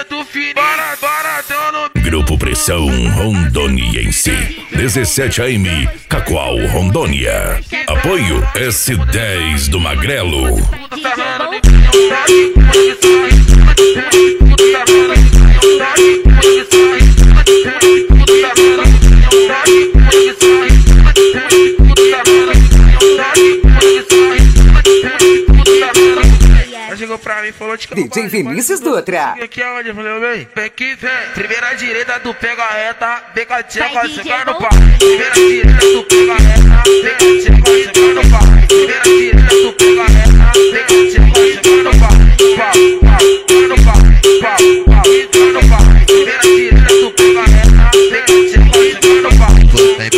do filho, baratão no Grupo Pressão Rondoniense 17 AM, Cacoal, Rondônia. Apoio S10 do Magrelo. Chegou pra mim e falou de DJ Vinícius Dutra. Aqui é onde? Eu falei, bem, vem aqui, vem. Primeira direita, tu pega a reta, vem com a tcheca, chegar no pau. Primeira direita, tu pega a reta, vem com a tcheca, chegar no pau. Primeira direita, tu pega a reta, vem com a tcheca, chegar no pau. No pau, no pau. Primeira direita, tu pega a reta, vem com a tcheca, chegar no pau. Vem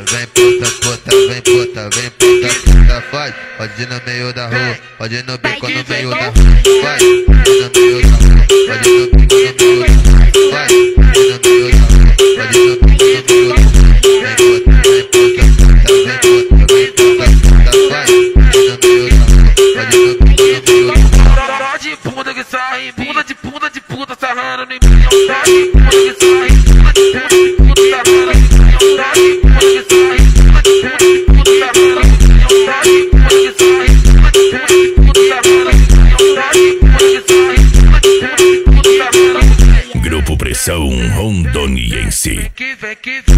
puta, faz. Pode ir no meio da rua, pode ir no bico no meio da rua. Vai, pode ir no meio da rua, pode ir no bico no meio da rua. Vai, pode ir no meio da rua, pode ir no bico no meio da rua. Vem puta, vai. Pode ir no meio da rua, pode ir no bico no meio da rua. Dó de bunda que sai, bunda de puta sarrando no milhão. Dó de bunda que sai, bunda de puta sarrando no milhão. Dó de bunda que sai, bunda de puta sarrando no milhão. Dó de bunda que sai, bunda de puta sarrando no milhão. Dó de bunda que sai, bunda de puta sarrando no milhão. Grupo Pressão Rondoniense. Vem que